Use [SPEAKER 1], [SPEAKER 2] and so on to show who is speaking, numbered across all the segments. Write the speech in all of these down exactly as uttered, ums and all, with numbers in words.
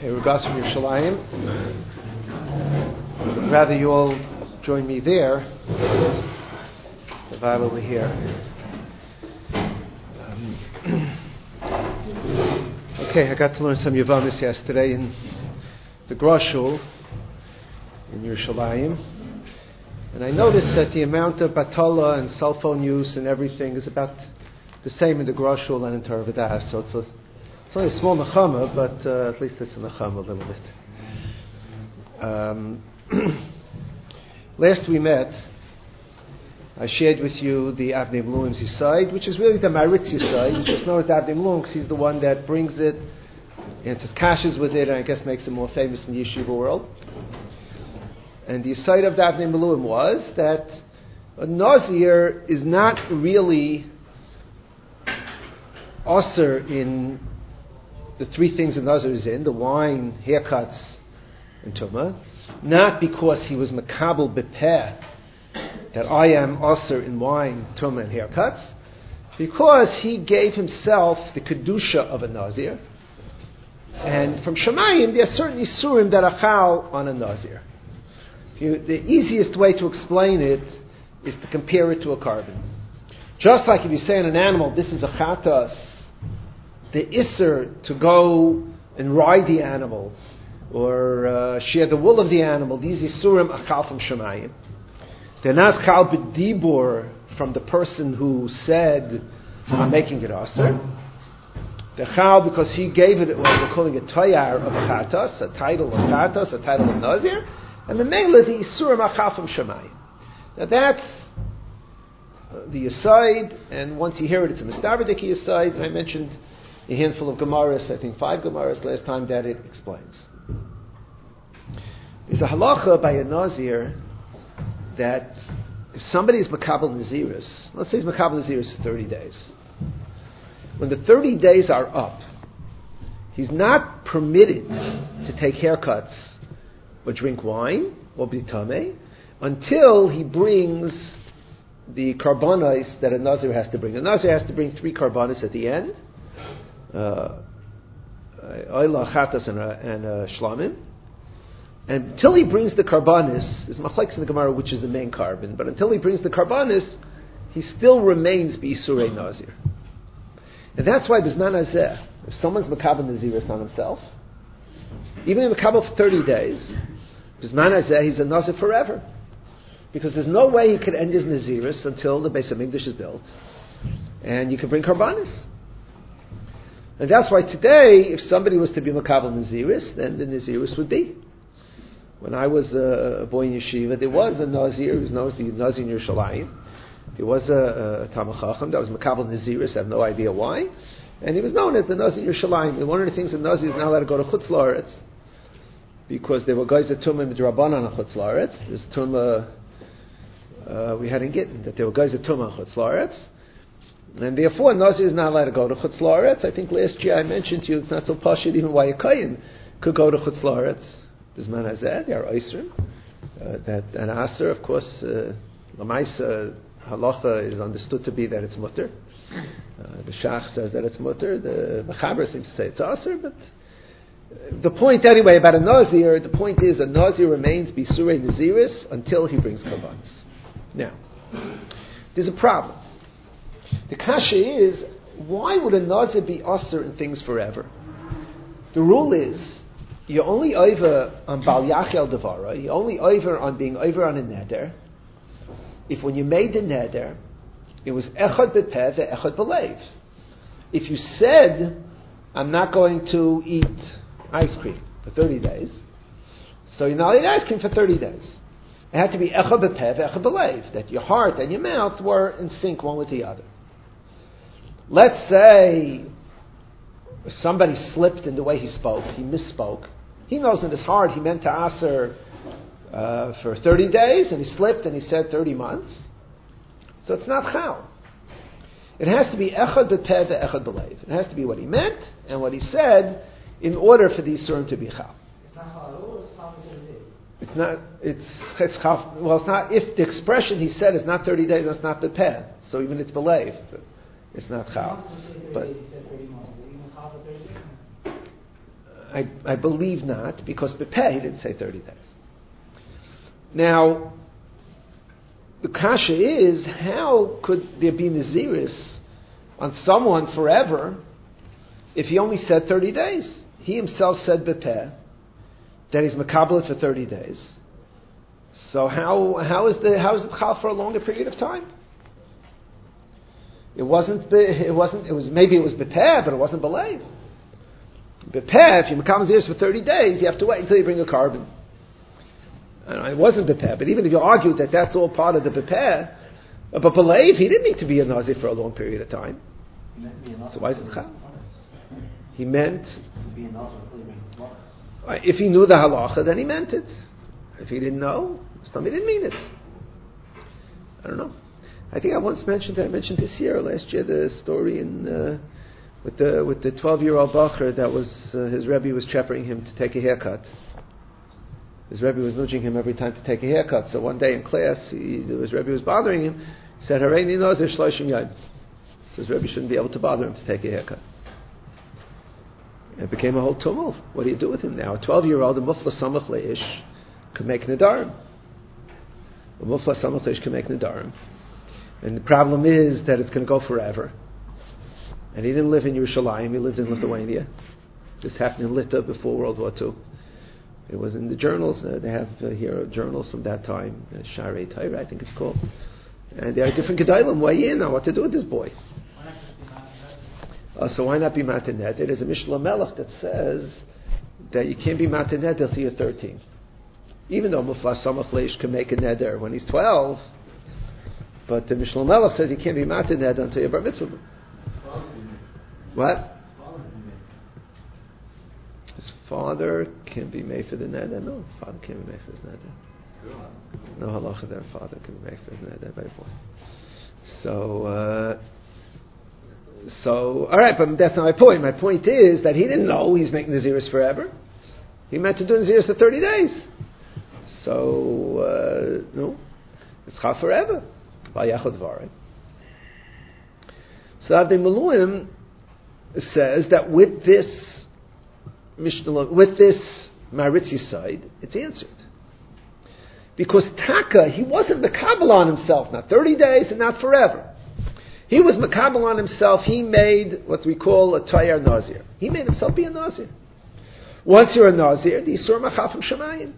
[SPEAKER 1] Okay, Rugas from Yerushalayim. Rather you all join me there, the vibe over here. Um, okay, I got to learn some Yavamis yesterday in the Groshul in Yerushalayim, and I noticed that the amount of batala and cell phone use and everything is about the same in the Groshul and in Torah V'das. So it's a It's only a small nechama, but uh, at least it's a nechama a little bit. Um, last we met, I shared with you the Avnei Mluim's side, which is really the Maritzi side, which is known as the Avnei Mluim because he's the one that brings it, answers kashas with it, and I guess makes it more famous in the yeshiva world. And the side of the Avnei Mluim was that a nazir is not really aser in the three things a nazir is in, the wine, haircuts, and tumah, not because he was makabel bepeh, that I am aser in wine, tumah, and haircuts, because he gave himself the kedusha of a nazir, and from Shemayim there are certain isurim that are chal on a nazir. You, the easiest way to explain it is to compare it to a carbon. Just like if you say in an animal, this is a chatas, the isser to go and ride the animal or uh, share the wool of the animal, these isurim are chal from Shemayim. They're not chal b'dibur from the person who said, I'm making it aser. They're chal because he gave it, what we're calling a tayar of a chatas, a title of chatas, a title of nazir, and the mela, the isurim are chal from Shemayim. Now that's uh, the aside, and once you hear it, it's a mistaberdik aside, and I mentioned a handful of Gemaras, I think five Gemaras last time, that it explains. There's a halacha by a Nazir that if somebody is Makabel Naziris, let's say he's Makabel Naziris for thirty days. When the thirty days are up, he's not permitted to take haircuts or drink wine or be tameh until he brings the karbanos that a Nazir has to bring. A Nazir has to bring three karbanos at the end. Oila, uh, Chatas, and, uh, and uh, Shlamim. And until he brings the karbanis, there's machlekes in the Gemara which is the main carbon, but until he brings the karbanis, he still remains B'isurei Nazir. And that's why Bizman Hazeh, if someone's Makabel Naziris on himself, even in Makabel for thirty days, Bizman Hazeh, he's a Nazir forever. Because there's no way he could end his Naziris until the Beis HaMikdash is built, and you can bring karbanis. And that's why today, if somebody was to be Makabel Naziris, then the Naziris would be. When I was a, a boy in yeshiva, there was a Nazir, who was known as the Nazir in Yerushalayim. There was a, a Talmid Chacham that was Makabel Naziris, I have no idea why. And he was known as the Nazir in Yerushalayim. And one of the things the Nazir is not allowed to go to Chutz La'aretz, because there were guys that Tumah Midrabanan on Chutz La'aretz. There's Tumah, uh, we had in Gittin, that there were guys that Tumah on Chutz La'aretz. And therefore, Nazir is not allowed to go to Chutz La'aretz. I think last year I mentioned to you, it's not so pashut even why a Kohen could go to Chutz La'aretz. Bizman Hazeh, they are Isser. Uh, that an Aser, of course, uh, Lamaisa halacha is understood to be that it's mutter. Uh, the Shach says that it's mutter. The Mechaber seems to say it's Aser, but uh, the point anyway about a Nazir, the point is a Nazir remains B'isurei Naziris until he brings Karbanos. Now, there's a problem. The kasha is, why would a Nazir be Aser in things forever? The rule is, you're only over on Bal Yachel Devara, you're only over on being over on a neder, if when you made the neder, it was Echad B'peh ve'Echad B'leiv. If you said, I'm not going to eat ice cream for thirty days, so you're not eating ice cream for thirty days. It had to be Echad B'peh ve'Echad B'leiv, that your heart and your mouth were in sync one with the other. Let's say somebody slipped in the way he spoke, he misspoke. He knows in his heart he meant to aser uh, for thirty days, and he slipped and he said thirty months. So it's not chal. It has to be echad b'peh ve'echad b'leiv. It has to be what he meant and what he said in order for the isurim to be chal. It's not chal at all, it's chal for thirty days. It's not, it's, it's chal, well it's not, if the expression he said is not thirty days, that's not b'peh. So even it's b'leiv. It's not chal. But I, I believe not, because Bepeh, he didn't say thirty days. Now, the kasha is, how could there be Naziris on someone forever if he only said thirty days? He himself said Bepeh, that he's Makabel for thirty days. So how how is the how is it chal for a longer period of time? It wasn't the, it wasn't it was maybe it was Bepeh, but it wasn't Belev. Bepeh, if you Makabel Naziris for thirty days, you have to wait until you bring a carbon. Know, it wasn't Bepeh, but even if you argue that that's all part of the Bepeh, but Belev, he didn't need to be a Nazir for a long period of time. So why is it chal? He meant, if he knew the halacha, then he meant it. If he didn't know, he didn't mean it. I don't know. I think I once mentioned, I mentioned this year or last year, the story in uh, with the with the twelve-year-old bacher that was uh, his Rebbe was chaperoning him to take a haircut. His Rebbe was nudging him every time to take a haircut. So one day in class, he, his Rebbe was bothering him. He said, "Hareini nazir shloshim yom." So his Rebbe shouldn't be able to bother him to take a haircut. It became a whole tumult. What do you do with him now? A twelve-year-old, a mufla samach leish, can make nedarim. A mufla samach leish can make nedarim. And the problem is that it's going to go forever. And he didn't live in Yerushalayim, he lived in Lithuania. This happened in Lita before World War Two. It was in the journals. Uh, they have uh, here journals from that time, uh, Sharei Torah, I think it's called. And there are different gedalim weigh in on what to do with this boy. Uh, so why not be mataned? There's a Mishnah Melech that says that you can't be mataned until you're thirteen. Even though Muflas Samach Leish can make a neder when he's twelve, but the Mishnah Melech says you can't be mataned until you're bar mitzvah. What? His father can be made for the neder. No, his father can't be made for his neder. No halacha there. Father can be made for his neder, my boy. So. Uh, So, all right, but that's not my point. My point is that he didn't know he's making Naziris forever. He meant to do Naziris for thirty days. So, uh, no, it's chal forever. So, Avdei Meluim says that with this Mishnah, with this Maritzi side, it's answered. Because Taka, he wasn't Mekabel on himself, not thirty days and not forever. He was Makabel on himself. He made what we call a Tayar Nazir. He made himself be a Nazir. Once you're a Nazir, the Yisur Machal from Shemayim.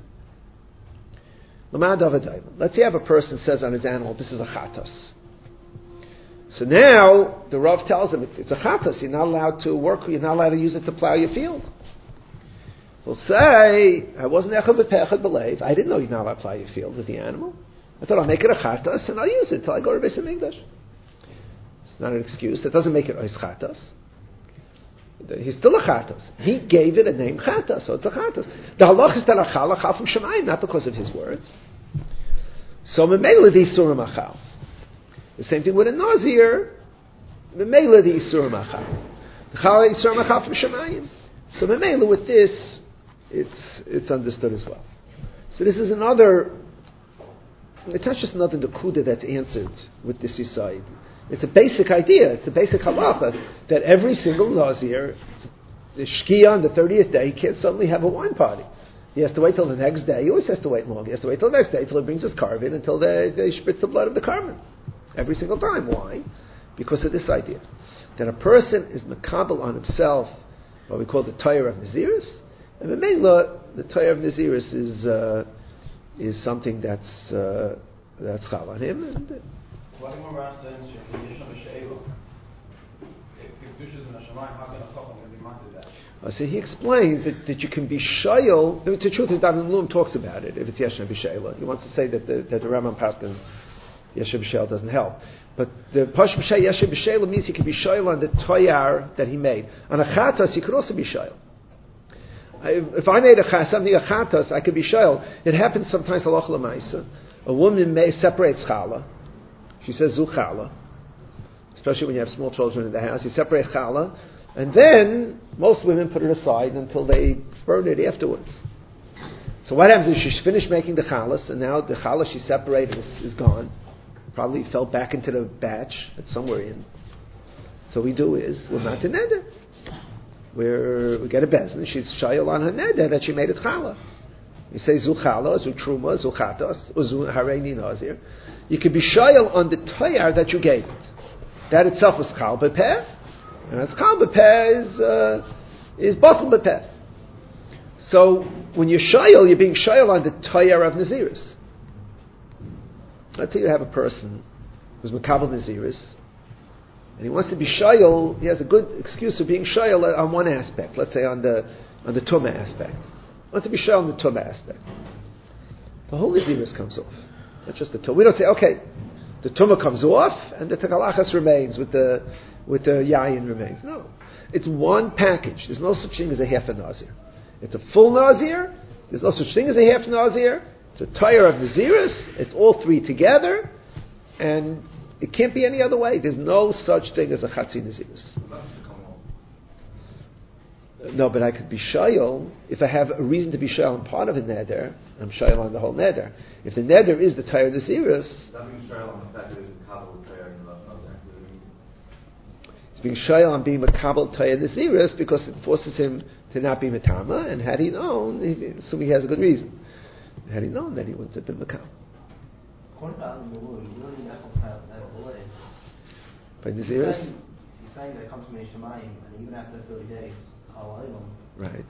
[SPEAKER 1] Let's say you have a person says on his animal, this is a Chatas. So now, the Rav tells him, it's, it's a Chatas. You're not allowed to work, you're not allowed to use it to plow your field. He'll say, I wasn't Echad B'Pechad B'Leiv. I didn't know you're not allowed to plow your field with the animal. I thought I'll make it a Chatas and I'll use it till I go to Beis HaMikdash. Not an excuse. That doesn't make it ois chatas. He's still a chatas. He gave it a name chatas, so it's a chatas. The halach is that a chal chal from Shemayim, not because of his words. So memela the isur machal. The same thing with a nazir. Memela the isur machal. The chal isur machal from Shemayim. So memela with this, it's it's understood as well. So this is another. It's not just another nekuda that's answered with this side. It's a basic idea. It's a basic halacha that every single nazir, the shkia on the thirtieth day, he can't suddenly have a wine party. He has to wait till the next day. He always has to wait long. He has to wait till the next day till he brings his carbon until they, they spritz the blood of the carbon. Every single time. Why? Because of this idea that a person is makabel on himself, what we call the Torah of Naziris, and the Mela, the Torah of Naziris is uh, is something that's uh, that's chal on him. And, uh,
[SPEAKER 2] Why do more Rav says if Kedusha's in Hashemayim, how can a chacham be mated that?
[SPEAKER 1] Uh, so he explains that, that you can be shayel. The truth is, David Bloom talks about it. If it's Yeshna B'Sheila, he wants to say that the that the Rambam Paskin Yeshna B'Sheila doesn't help. But the Pashim Shay Yeshna B'Sheila means he can be shayel on the toyar that he made. On a chatas, he could also be shayel. If I made a chas, something a chatas, I could be shayel. It happens sometimes halach l'maisa. A woman may separates challah. She says zu challah, especially when you have small children in the house. You separate challah, and then most women put it aside until they burn it afterwards. So what happens is she's finished making the challahs, and now the challah she separated is, is gone. Probably fell back into the batch that's somewhere in. So what we do is we're not to neder. where we get a bezin, she's shayel on her neder that she made it challah. You say zu challah, zu truma, zu chatos, or zu hareini nazir. You could be shayel on the toyar that you gave it. That itself is chal bepeh, and it's chal bepeh is uh, is batel bepeh. So when you're shayel, you're being shayel on the toyar of naziris. Let's say you have a person who's makabel naziris, and he wants to be shayel. He has a good excuse for being shayel on one aspect. Let's say on the on the tumah aspect. He wants to be shayel on the tumah aspect. The whole naziris comes off, not just the tumah. We don't say, okay, the tumah comes off and the tekalachas remains with the with the yayin remains. No, it's one package. There's no such thing as a half a nazir. It's a full nazir. There's no such thing as a half nazir. It's a tire of naziris. It's all three together, and it can't be any other way. There's no such thing as a chatzi naziris. No, but I could be shayel if I have a reason to be shayel on part of a neder. I'm shayel on the whole neder. If the neder is the tire naziris,
[SPEAKER 3] that means shayel on the fact that it's a kabel tire in the nazir.
[SPEAKER 1] It's being shayel on being makabel tire naziris because it forces him to not be matama. And had he known, he, so he has a good reason. Had he known that he wouldn't have been makabel. By naziris.
[SPEAKER 4] He's saying that it comes from Shemayim, and even after thirty days.
[SPEAKER 1] Right.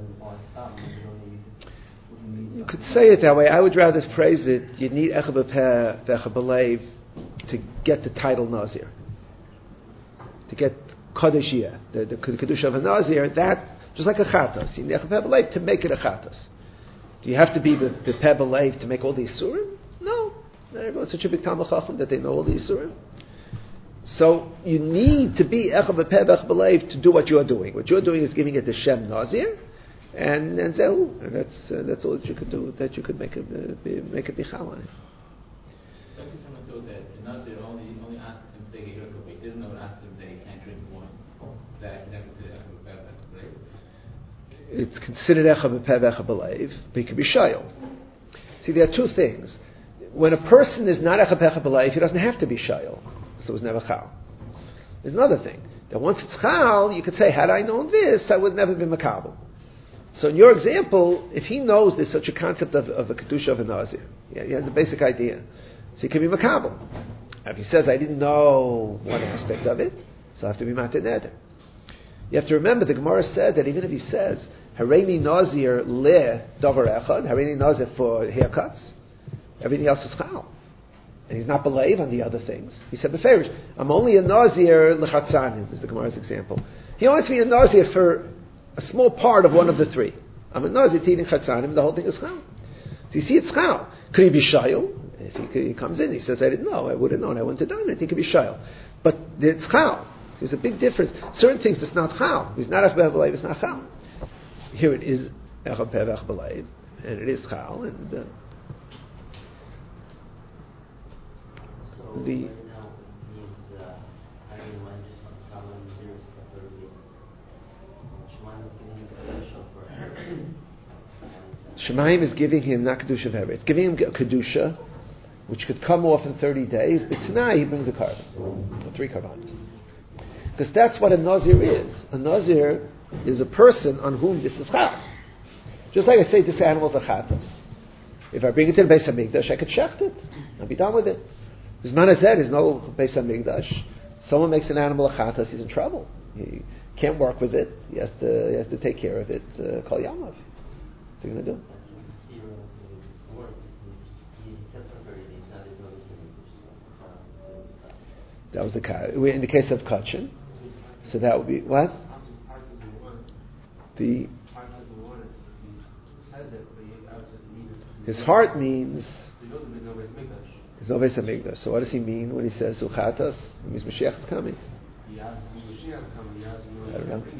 [SPEAKER 4] You
[SPEAKER 1] You could say it that way. I would rather phrase it, you need Echa B'Peh, V'Echa B'Leiv to get the title Nazir. To get Kodeshiyah, the, the Kedusha of a Nazir, that, just like a Chatos. You need Echa B'Peh B'Leiv to make it a Chatos. Do you have to be the, the Peh B'Leiv to make all these Surim? No. Not everyone's such a big Talmud Chacham that they know all these Surim. So you need to be Echa B'Peh V'Echa B'Leiv to do what you're doing. What you're doing is giving it the Shem Nazir, and and zehu, and that's uh, that's all that you could do. That you could make it uh, be, make it bichal on it.
[SPEAKER 5] Someone told that the Nazir only only asks him to take a hirka, but he doesn't know ask him that he can't drink more. That he never did Echa B'Peh V'Echa B'Leiv.
[SPEAKER 1] It's considered Echa B'Peh V'Echa B'Leiv, but he could be shayel. See, there are two things. When a person is not Echa B'Echa B'Leiv, he doesn't have to be shayel. So it was never chal. There's another thing. That once it's chal, you could say, had I known this, I would never be makabel. So in your example, if he knows there's such a concept of, of a kedusha of a nazir, yeah, he has the basic idea. So he can be makabel. If he says, I didn't know one aspect of it, so I have to be matir neder. You have to remember, the Gemara said that even if he says, hareini nazir le davar echad, hareini nazir for haircuts, everything else is chal. And he's not believe on the other things. He said, Beferish, I'm only a nazir lechatzanim, is the Gemara's example. He wants me a nazir for a small part of one of the three. I'm a nazir to eating chatzanim, the whole thing is chal. So you see, it's chal. Could he be shayil? If he, he comes in, he says, I didn't know, I would have known, I wouldn't have done it, he could be shayil. But it's chal. There's a big difference. Certain things, it's not chal. He's not echad b'lev, it's not chal. Here it is echad b'lev, and it is chal, and... Uh, the Shemayim is giving him not kedusha of Heret. It's giving him a kedusha, which could come off in thirty days. But tonight he brings a carbon, three carbonas, because that's what a nazir is. A nazir is a person on whom this is chal. Just like I say, this animal is a chatas. If I bring it to the Beis Hamikdash, I could shecht it. I'll be done with it. Zman hazeh is no Beis Hamikdash. Someone makes an animal a chatas, he's in trouble. He can't work with it. He has to, he has to take care of it. Uh, Kol Yamav. What's he going to do? That was the case. In the case of Kachin, so that would be what? The his heart means. There's no Beis Hamikdash. So what does he mean when he says Uchatas? It means Mashiach is coming. I don't know.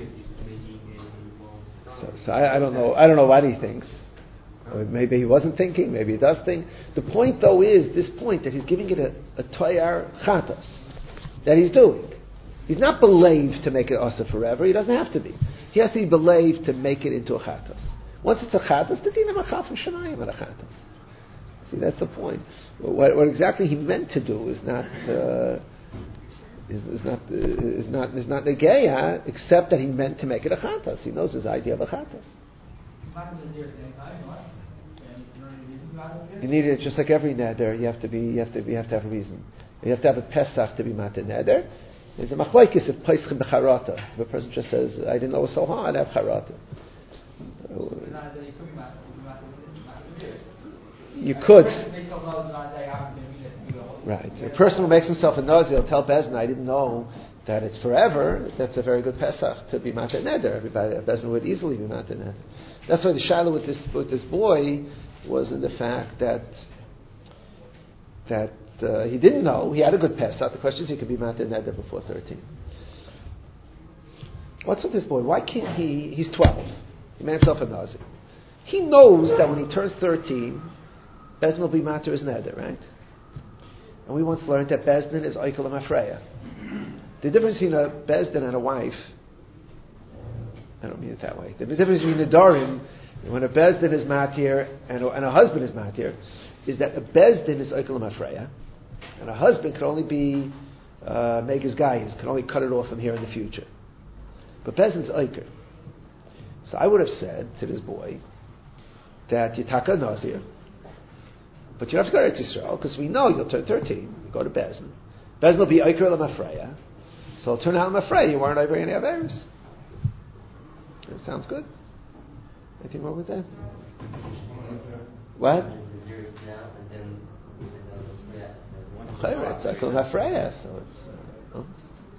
[SPEAKER 1] So, so I, I don't know. I don't know what he thinks. Or maybe he wasn't thinking. Maybe he does think. The point, though, is this point that he's giving it a, a toyar chatas that he's doing. He's not believed to make it asa forever. He doesn't have to be. He has to be believed to make it into a chatas. Once it's a chatas, the dinam achaf and shanayim at a chatas. See, that's the point. What, what exactly he meant to do is not uh, is, is not is not is not negeya, except that he meant to make it a chatas. He knows his idea of a chatas. You need it just like every neder. You have to be. You have to. You have to have a reason. You have to have a pesach to be matin neder. There's a machlokes if peischim b'charata. If a person just says, "I didn't know it was so hard," I have charata. You could. Right. A person who makes himself a nazir will tell Bezdin, "I didn't know that it's forever." That's a very good pesach to be matin neder. Everybody, Bezdin would easily be matin neder. That's why the shaila with this with this boy was in the fact that that uh, he didn't know. He had a good pesach. The question is, he could be matin neder before thirteen. What's with this boy? Why can't he? He's twelve. He made himself a nazir. He knows that when he turns thirteen, Bezdin will be matir his neder, right? And we once learned that Bezdin is oikel mafreya. The difference between a Bezdin and a wife, I don't mean it that way. The difference between a Darim, when a Bezdin is matir and a, and a husband is matir, is that a Bezdin is oikel mafreya, and a husband can only be uh, make his guys, can only cut it off from here in the future. But Bezdin's oiker. So I would have said to this boy that you taka nazir, but you don't have to go to Eretz Yisrael because we know you'll turn thirteen. You go to Bezdin. Bezdin will be oiker l'mafreya, so it'll turn out l'mafreya. You weren't over any averis. That sounds good. Anything wrong with that? What? It's oiker l'mafreya, so it's. Uh, oh.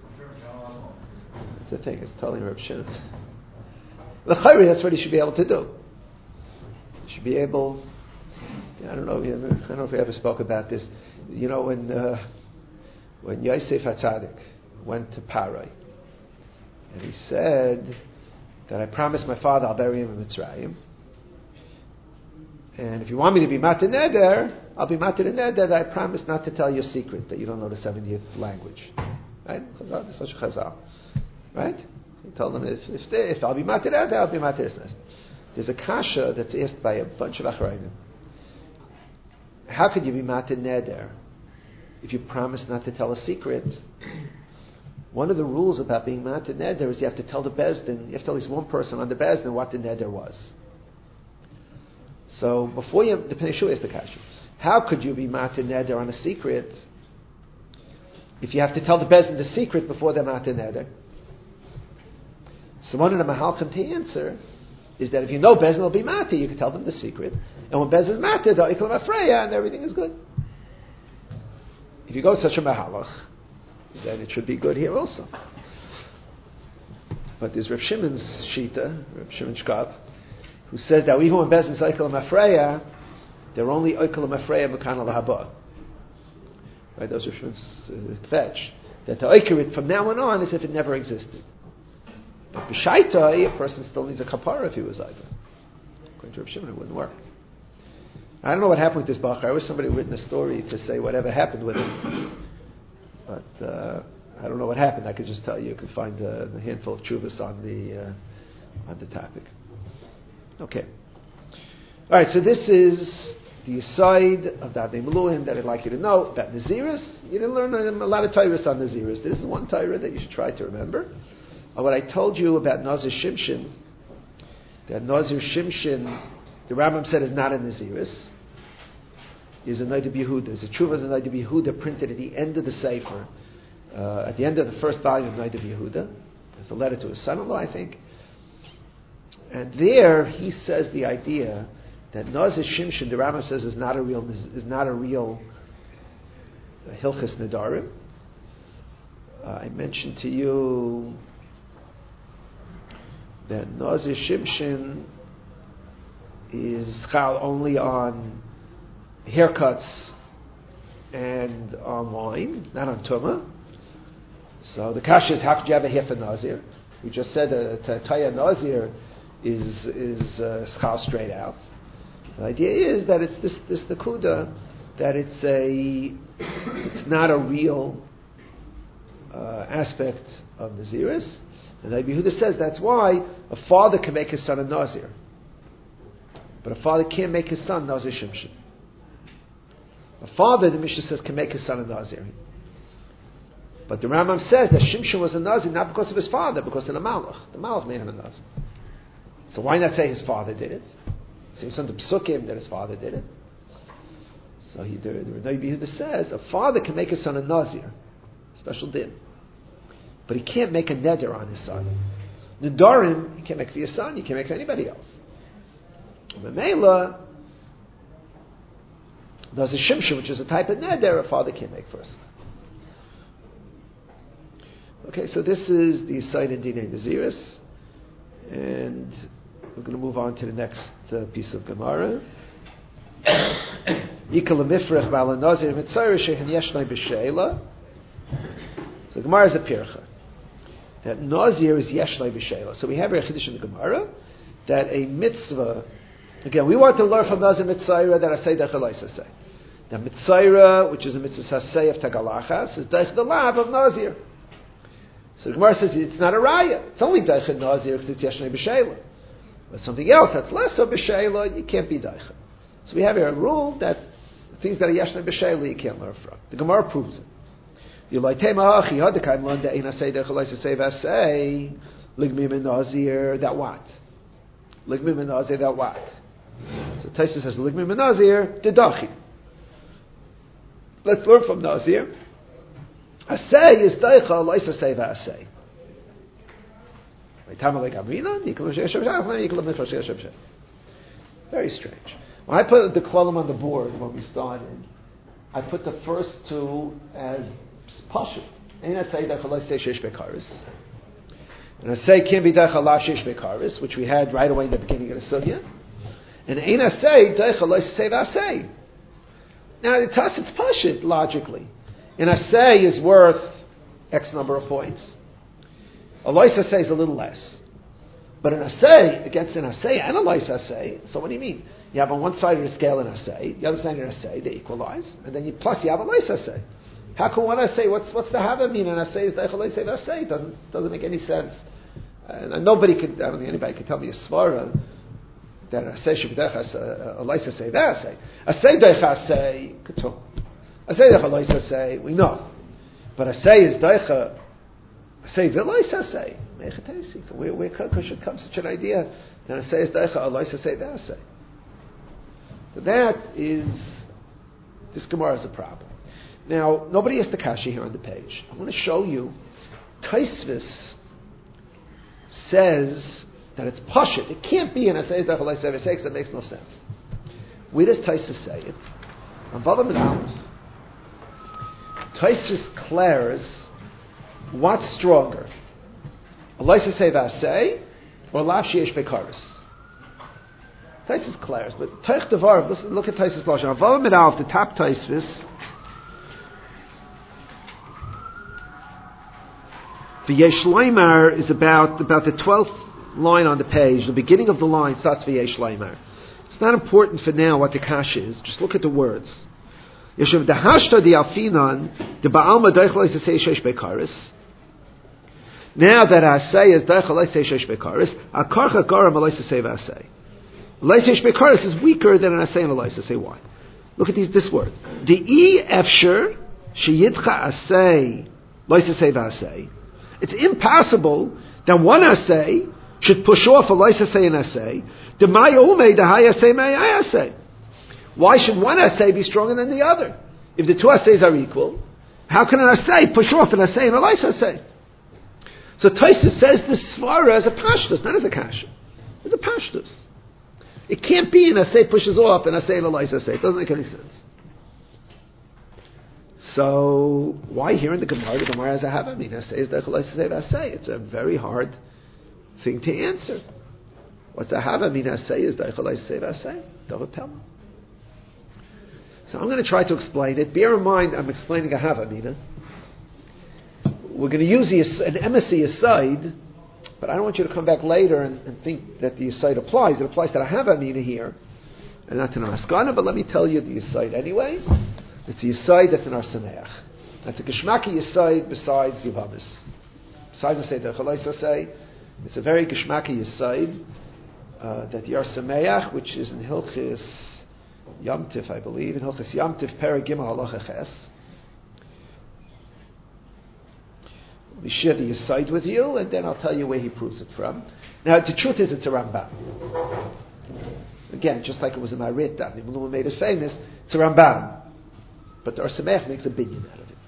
[SPEAKER 1] The thing is telling Reb Shimon. L'chayri, that's what he should be able to do. He should be able. I don't know. I don't know if we ever spoke about this. You know, when uh, when Yosef HaTzadik went to Parai, and he said that I promised my father I'll bury him in Mitzrayim, and if you want me to be matin neder, I'll be matin neder that I promise not to tell you a secret that you don't know the seventieth language. Right? Chazal, such a chazal. Right? He told them, if, if, they, if I'll be matir neder, I'll be matir isnas. There's a kasha that's asked by a bunch of acharayim. How could you be matir neder if you promise not to tell a secret? One of the rules about being matir neder is you have to tell the bezdin, you have to tell at least one person on the bezdin what the neder was. So before you, the Pnei Yehoshua asked the kasha, how could you be matir neder on a secret if you have to tell the bezdin the secret before they're matir neder? So one of the mahalchim to answer is that if you know Bezdin will be matir, you can tell them the secret. And when Bezdin is matir, they'll iklam afreya and everything is good. If you go such a mahalach, then it should be good here also. But there's Reb Shimon's shita, Reb Shimon Shkab, who says that even when Bezdin is iklam afreya, they're only iklam afreya mekan al haba. Right? Those are Shimon's uh, fetch. That the ikerit from now on is if it never existed. But b'shaitai, a person still needs a kapara if he was either. According to Reb Shimon, it wouldn't work. I don't know what happened with this bachar. I wish somebody had written a story to say whatever happened with him. But uh, I don't know what happened. I could just tell you. You could find a, a handful of chuvas on the uh, on the topic. Okay. All right. So this is the aside of Davnei Meluim that I'd like you to know about Naziris. You didn't learn a lot of Tyrus on Naziris. This is one Tyra that you should try to remember. Uh, what I told you about Nazir Shimshin, that Nazir Shimshin, the Rambam said is not a Naziris, is a Noda B'Yehuda. There's a Tshuva of the Noda B'Yehuda printed at the end of the Sefer, uh, at the end of the first volume of Noda B'Yehuda. There's a letter to his son-in-law, I think. And there he says the idea that Nazir Shimshin, the Rambam says, is not a real is not a real uh, Hilchas Nadarim. Uh, I mentioned to you that Nazir Shimshin is chal only on haircuts and on wine, not on tumah. So the kasha is, how could you have a hair for Nazir? We just said that a Taya Nazir is is uh, chal straight out. The idea is that it's this this nakuda, that it's a it's not a real uh, aspect of Naziris. And Rabbi Yehuda says that's why a father can make his son a Nazir, but a father can't make his son Nazir Shimshin. A father, the Mishnah says, can make his son a Nazir. But the Rambam says that Shimshon was a Nazir not because of his father, because of the Malach. The Malach made him a Nazir. So why not say his father did it? Seems from the Psukim that his father did it. So he, the, the Rebbe Yehuda says a father can make his son a Nazir, special din, but he can't make a neder on his son. Nedarim, he can't make for your son, you can't make for anybody else. Memela, there's a shimshon, which is a type of neder a father can't make for us. Okay, so this is the Yisayid in Dinei Naziris, and we're going to move on to the next uh, piece of Gemara. Yikal Mifrech Ba'al Nazir Mitzayir Shechen Yeshnai B'Sheila. So Gemara is a pircha that Nazir is Yeshnai B'Sheila. So we have a chiddush in the Gemara that a mitzvah. Again, we want to learn from Nazir Mitzayir that Asay Dech Elaisa say. The Mitzayir, which is a mitzvah Sasei of Tagalachas, is Dech the Lav of Nazir. So the Gemara says it's not a raya. It's only Dech Nazir because it's Yeshnai B'Sheila. But something else that's less of B'Sheila, you can't be Dech. So we have here a rule that things that are Yeshnai B'Sheila you can't learn from. The Gemara proves it. That what? Ligmi min Nazir, that what? So Taisa says, Ligmi min Nazir, Didachi. Let's learn from Nazir. Asay is Daicha, Laisa Say V'Asay. Very strange. When I put the kolam on the board when we started, I put the first two as pashut. And I say that chalai say sheish bekaris, and I say can't be daicha la sheish bekaris, which we had right away in the beginning of the sugya. And ein I say daicha la say v'asay. Now it us it's pashut logically. And I say is worth X number of points. A loisa say is a little less. But an asay against an asay and a lois asay. So what do you mean? You have on one side of the scale an asay, the other side of an asay, they equalize, and then you plus you have a lois asay. How can one asay? What's what's the hava mean? An asay is deichel asay asay. Doesn't doesn't make any sense. And nobody could. I don't think anybody could tell me a svara that an asay should be deichel a lois asay that asay. Asay deichel asay katum. Asay deichel lois asay we know, but asay is deichel. Say v'lois asay mechatesi. Where where should come such an idea? That asay is deicha alois asay v'asay. So that is this Gemara is a problem. Now nobody has the kasha here on the page. I want to show you. Taisvis says that it's pashut. It can't be an asay is deicha alois asay v'asay because it makes no sense. Where does Taisvis say it? On Vavam and Aleph. Taisvis declares. What's stronger? Aloisa say v'asay or lav sheyesh bekaris? Taisus declares, but Taich Devar, listen, look at Taisus Lashon. Avalim it out, the top Taisus. V'yesh Leimar is about, about the twelfth line on the page. The beginning of the line starts V'yesh Leimar. It's not important for now what the kash is. Just look at the words. Yeshav dehashta di'alfinan de ba'alma deichel say shesh bekaris. Now that I say is deichel say shesh bekaris, akarcha garam aloisa say v'asay. Aloisa bekaris is weaker than an asay and aloisa. Say why? Look at these, this word. The e efsher sheyidcha asay aloisa say v'asay. It's impossible that one asay should push off aloisa say and asay. The may ume the hay asay may I asay. Why should one assay be stronger than the other? If the two assays are equal, how can an assay push off an assay and a lice assay? So Taisa says this svara as a pashtus, not as a kasha. As a pashtus. It can't be an assay pushes off an assay and a lice assay. It doesn't make any sense. So why here in the Gemara, the Gemara has a hava mean assay is the lice assay assay? It's a very hard thing to answer. What's the hava mean assay is the lice assay assay? Don't tell me. So I'm going to try to explain it. Bear in mind, I'm explaining a Havamina. We're going to use the, an emissary aside, but I don't want you to come back later and, and think that the aside applies. It applies to the Havamina here, and not to an Askana, but let me tell you the aside anyway. It's the aside that's in our Sameach. That's a Geshmaki aside besides Yavamis. Besides the Seder Chalais say, it's a very Geshmaki aside uh, that Yar Sameach, which is in Hilchis Yom Tif, I believe, in Hilchis Yom Tif, Perek Gimel Halacha Ches. Let me share the aside with you, and then I'll tell you where he proves it from. Now, the truth is, it's a Ramban. Again, just like it was in my Rit, the Mullah made it famous, it's a Ramban. But the Or Sameach makes a binyan out of it.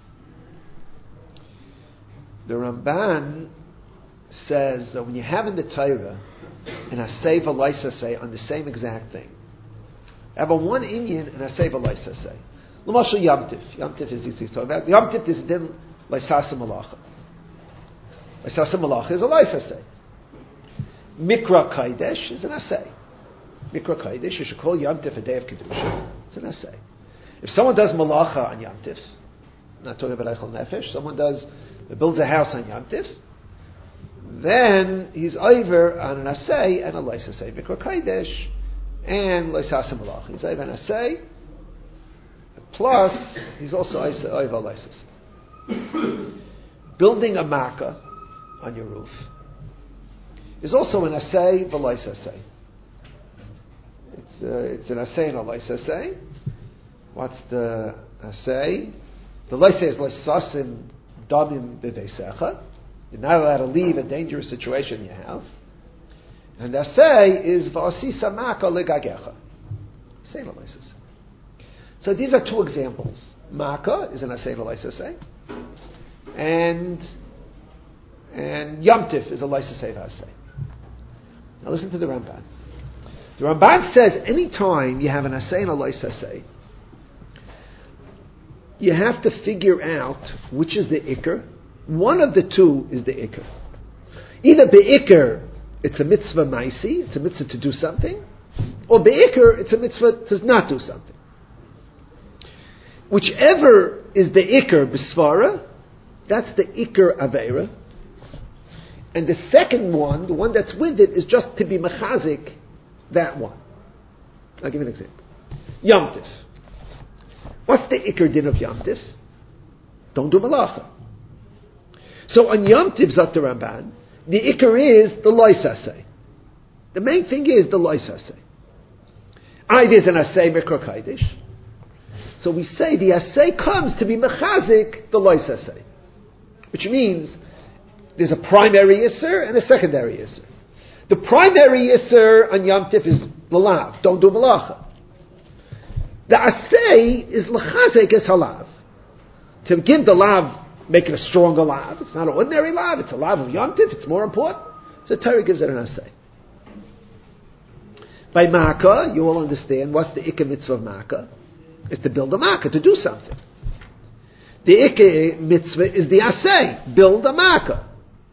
[SPEAKER 1] The Ramban says that when you have in the Torah an Asay v'Laisa say on the same exact thing, have a one Inyan and Asay v'Laisa say. L'mashal Yamtif. Yamtif is easy to talk about. Yamtif is then Laisasa Malacha. Laisasa Malacha is a Laisa say. Mikra Kaidesh is an Asay. Mikra Kaidesh, you should call Yamtif a day of Kedusha. It's an Asay. If someone does Malacha on Yamtif, I'm not talking about Eichel Nefesh, someone does, builds a house on Yamtif, then he's over on an Asay and a Laisa say. Mikra Kaidesh and Laisasa Malacha. He's over an Asay, plus he's also over Laisas. Building a Makkah on your roof is also an Asay v'Laisa say. It's, uh, it's an Asay and a Laisa say. What's the Asay? The Laisa is Laisasim Damim B'Veisecha. You're not allowed to leave a dangerous situation in your house. And the Asay is V'Asisa Makkah Legagecha. Asay and a Laisa say. So these are two examples. Makkah is an Asay and a Laisa say. And and Yamtif is a Laisa say v'Asay. Now listen to the Ramban. The Ramban says any time you have an Asay and a Laisa say, you have to figure out which is the Iker. One of the two is the Iker. Either Be'ikr, it's a mitzvah maisi, it's a mitzvah to do something, or Be'ikr, it's a mitzvah to not do something. Whichever is the Iker B'svara, that's the Iker Aveira. And the second one, the one that's with it, is just to be mechazik that one. I'll give you an example. Yamtif. What's the Iker din of Yamtif? Don't do malacha. So on Yamtif, Zat the Ramban, the Iker is the lois asay. The main thing is the lois asay. Ayd is an asay mikra kaidish. So we say the asay comes to be mechazik the lois asay. Which means there's a primary Yisr and a secondary Yisr. The primary Yisr on Yom Tif is Lalav, don't do Malacha. The Asay is L'chazek es Halav. To give the Lav, make it a stronger Lav. It's not an ordinary Lav, it's a Lav of Yom Tif, it's more important. So Torah gives it an Asay. By Makkah, you all understand what's the Ikka mitzvah of Makkah. It's to build a Makkah, to do something. The Ikka mitzvah is the Asay, build a Makkah.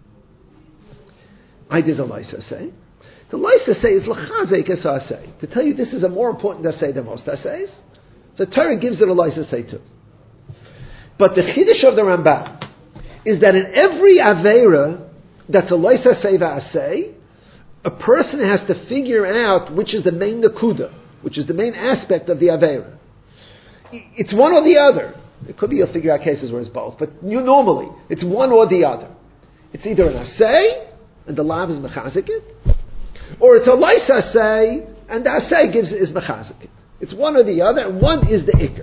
[SPEAKER 1] I did a Laisa say. The Laisa say is L'chazek es Asay. To tell you this is a more important Asay than most Asays. So Torah gives it a Laisa say too. But the Chiddush of the Ramban is that in every Aveira that's a Laisa say v'Asay, a person has to figure out which is the main Nakuda, which is the main aspect of the Aveira. It's one or the other. It could be you'll figure out cases where it's both, but you normally, it's one or the other. It's either an Asay, and the Lav is Mechazik it, or it's a Lais Asay, and the Asay gives is Mechazik it. It's one or the other, and one is the Iker.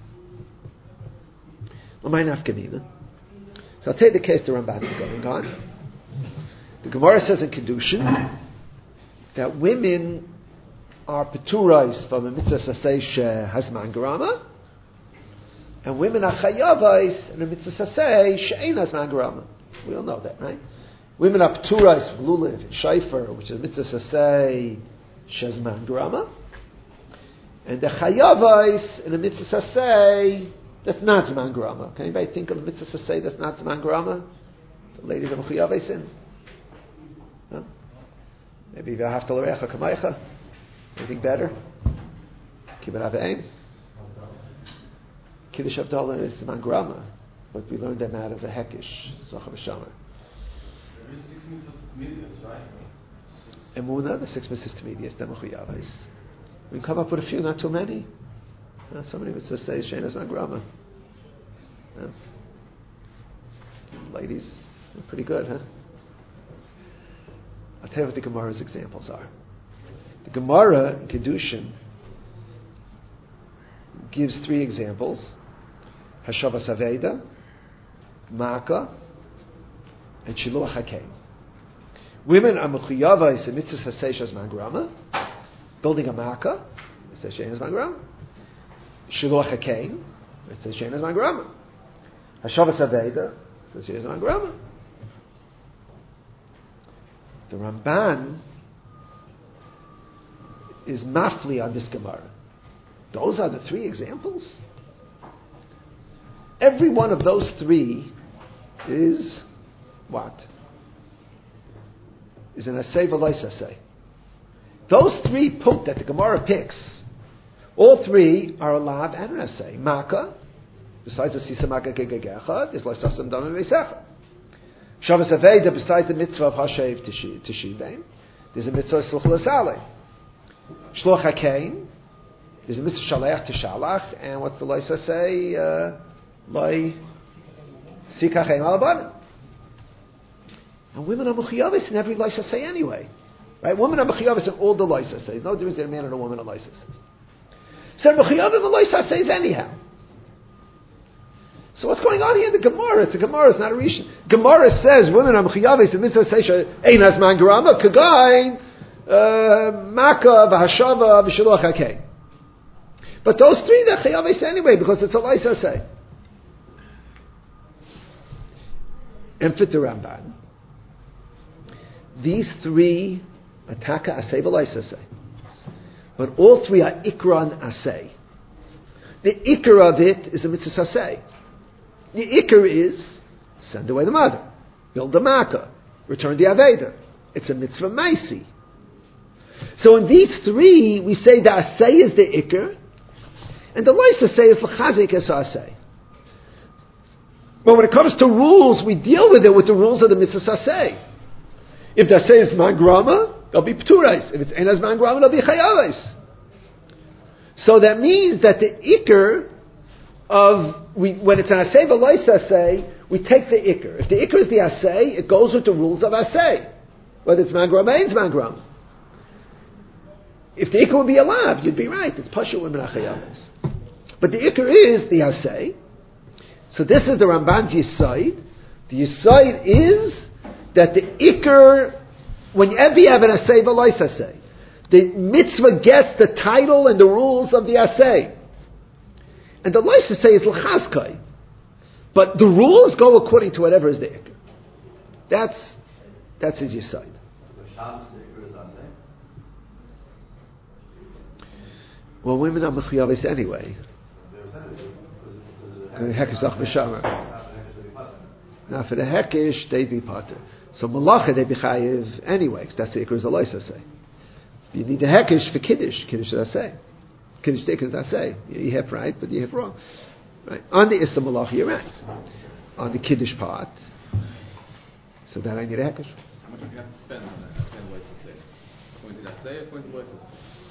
[SPEAKER 1] So I'll take the case the Ramban is going on. The Gemara says in Kedushin that women are peturais from a mitzvah sasei shehazman garama, and women are chayavais in a mitzvah sasei she'ein hazman garama. We all know that, right? Women are peturais from lulav and shayfer, which is a mitzvah sasei shehazman garama, and the chayavais in a mitzvah sasei that's not zman garama. Can anybody think of a mitzvah sasei that's not zman garama? The ladies are chayavais in. Huh? Maybe you have to l'recha kamaycha. Anything better? Kibbut Aveim. Kiddush Havdalah is zman garama, but we learned them out of the Hekish Zachar V'Shamar.
[SPEAKER 2] There is six mitzvahs comedians, right?
[SPEAKER 1] Emuna, the six mitzvahs comedians, Demachuyavais. We can come up with a few, not too many. Uh, somebody would just say Shana zman garama. Uh, ladies, they're pretty good, huh? I'll tell you what the Gemara's examples are. The Gemara in Kedushin gives three examples: Hashavas Aveda, Makkah, and shiluach hakein. Women are mechuyavos in mitzvahs hasei shazman grama, building a makkah, it says shein hazman grama. Shiluach hakein, it says shein hazman grama. Hashavas aveda, it says shein hazman grama. The Ramban is mafli on this Gemara. Those are the three examples. Every one of those three is what? Is an asay v'lois asay. Those three put that the Gemara picks, all three are a lav and an asay. Makkah, besides the sisa makkah gegegecha, is lois asam dam v'eisecha. Shabbos aveda, besides the mitzvah of hashev tishibein, there's a mitzvah of sluch l'salei. Shloch hakein, there's a mitzvah shalach to shalach, and what's the lois asay? Loi sikach ein alabanim. And women are mechiyavis in every lois asay anyway. Right? Women are mechiyavis in all the lois asay. There's no difference in a man and a woman in lois asay. So mechiyavis in the lois asay anyhow. So what's going on here in the Gemara? It's a Gemara, it's not a Rishon. Gemara says women are mechiyavis in mitzvah seisha ein hazman garama kagain makkah v'hashava v'shiluach hakein. But those three they're mechiyavis anyway because it's a lois asay. And fit the Ramban. These three ataka asay v'lois asay, but all three are ikran asay. The ikar of it is a mitzvah asay. The ikar is send away the mother, build the makkah, return the aveda. It's a mitzvah maisi. So in these three, we say the asay is the ikar, and the lois asay is l'chazik es asay. But when it comes to rules, we deal with it with the rules of the mitzvah asay. If the asay is man grama, they'll be pturais. If it's enas man grama, they'll be chayaves. So that means that the ikar of we, when it's an asay v'lois asay, we take the ikar. If the ikar is the asay, it goes with the rules of asay, whether it's man grama or it's man grama. If the ikar would be a lav, you'd be right. It's pasha women achayaves. But the ikar is the asay. So this is the Ramban's yisaid. The yisaid is that the ikar, whenever you have an asay v'lois asay, the mitzvah gets the title and the rules of the asay. And the lois asay is l'chazkai. But the rules go according to whatever is the ikar. That's, that's his yisaid. Well, women are mechiyavis anyway. Hekesach v'shamar. Now for the hekesh, they be pater. So malacha they be chayiv anyway. That's the ikar is the lois asay. You need the hekesh for kiddush. Kiddush is asay. Kiddush is asay. You have right, but you have wrong. Right on the issa malacha, you're right. On the kiddush part, so that I need a hekesh.
[SPEAKER 5] How much do you have to spend on that? Spend lois asay. According to asay, according to lois asay.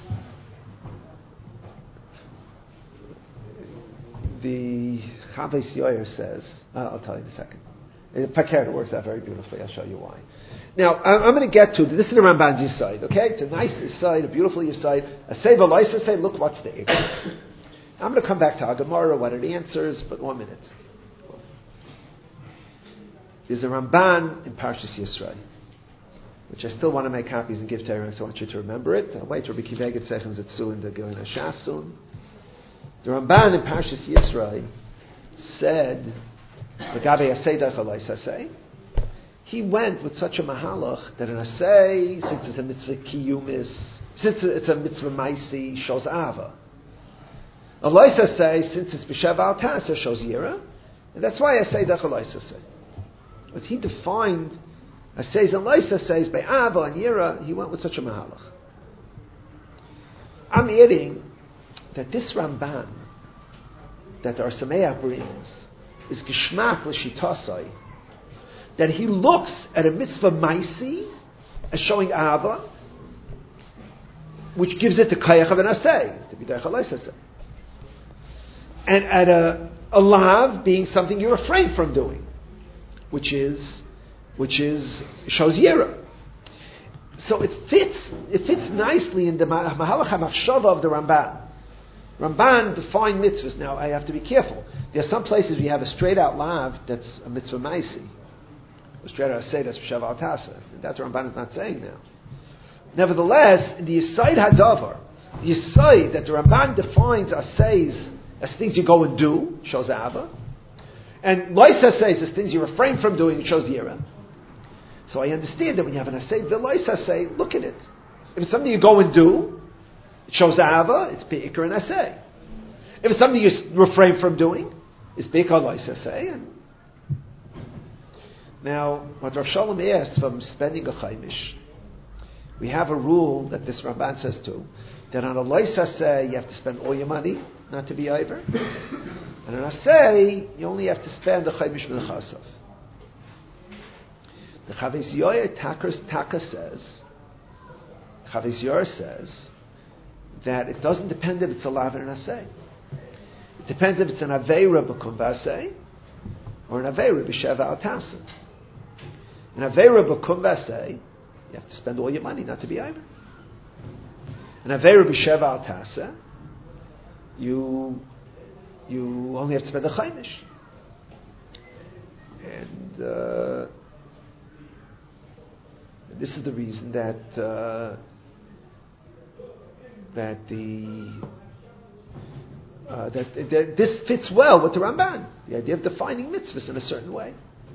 [SPEAKER 1] The Chavis Yoyer says, uh, I'll tell you in a second. In Pakert, it works out very beautifully. I'll show you why. Now, I'm, I'm going to get to, this is the Ramban's side, okay? It's a nice side, a beautiful side. A Seva Lysa say, look, what's the ikar? I'm going to come back to Agamara, what are the answers, but one minute. There's a Ramban in Parshas Yisrael, which I still want to make copies and give to everyone, so I want you to remember it. I'll wait till Rabbi Kiva gets Sechen Zetzu in the Gilin HaShas soon. The Ramban in Parshas Yisrael said, "L'gabe asay da'chalais asay." He went with such a mahalach that an asay, since it's a mitzvah kiyumis, since it's a mitzvah maisi, shows ava. A lois asay, since it's b'shev al ta'aseh, shows yira, and that's why asay da'chalais asay. But he defined asays and lois asays by ava and yira. He went with such a mahalach. I'm adding that this Ramban that our Sameach brings is Gishmak l'shitasai, that he looks at a mitzvah maisi as showing ava, which gives it the kayach of an asay, to be da'chalais asay, and at a, a lav being something you're afraid from doing, which is which is shows yira. So it fits it fits nicely in the mahalach hamachshava of the Ramban. Ramban defined mitzvahs. Now, I have to be careful. There are some places we have a straight out lav that's a mitzvah maisi. straight out say that's Sheva al Tasa. That's what Ramban is not saying now. Nevertheless, in the Yisayid Hadavar, the Yisayid that the Ramban defines Asays as things you go and do, shows Ava, and Lois Asays as things you refrain from doing, it shows Yira. So I understand that when you have an Asay, the Lois Asay, look at it. If it's something you go and do, it shows Ava, it's Be'ikr and Asay. If it's something you refrain from doing, it's Be'ikr Lois Asay. And now, what Rav Shalom asked from spending a Chaimish, we have a rule that this Ramban says too, that on a Lois Asay you have to spend all your money, not to be over. And on Asay, you only have to spend the Chaimish min Chasav. The Chavis Yoyer Taka says, Chavis Yoyer says, that it doesn't depend if it's a lav and an asay. It depends if it's an aveira b'kum v'asay or an aveira b'sheva al tasa. An aveira b'kum v'asay, you have to spend all your money not to be over. An aveira b'sheva al tasa, you you only have to spend a chaimish. And uh, this is the reason that uh, that the uh, that, that this fits well with the Ramban, the idea of defining mitzvahs in a certain way.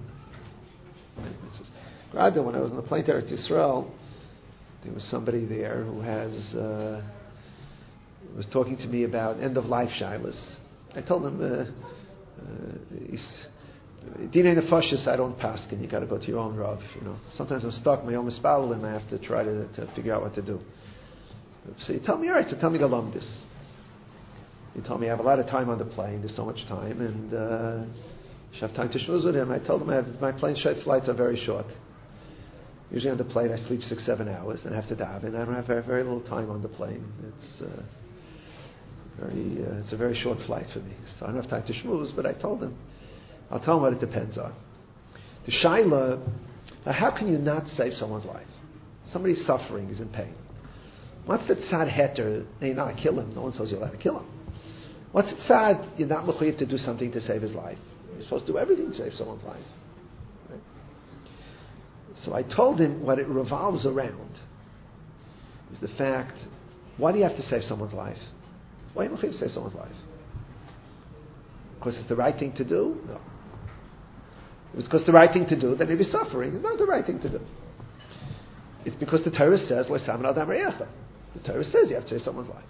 [SPEAKER 1] Rather, when I was on the plane to Eretz Yisrael, there was somebody there who has uh, was talking to me about end of life shilas. I told him, uh, uh, Dinei nefashis, I don't paskin. You got to go to your own rav. You know, sometimes I'm stuck. My own mispalel, and I have to try to, to figure out what to do. So you tell me, all right. So tell me to lum this. He told me I have a lot of time on the plane. There's so much time, and uh, I should have time to schmooze with him. I told him I have, my plane flights are very short. Usually on the plane I sleep six, seven hours, and I have to daven. I don't have very, very little time on the plane. It's uh, very, uh, it's a very short flight for me, so I don't have time to schmooze. But I told him, I'll tell him what it depends on. The shaila, now how can you not save someone's life? Somebody's suffering, he's in pain. What's the tzad heter? You're not kill him. No one tells you allowed to kill him. What's the tzad? You're not mechuyev to do something to save his life. You're supposed to do everything to save someone's life. Right? So I told him what it revolves around is the fact, why do you have to save someone's life? Why are you mechuyev to save someone's life? Because it's the right thing to do? No. If it's because the right thing to do, then if you're suffering, it's not the right thing to do. It's because the Torah says, Lo yisamed adam re'echa. The Torah says you have to save someone's life.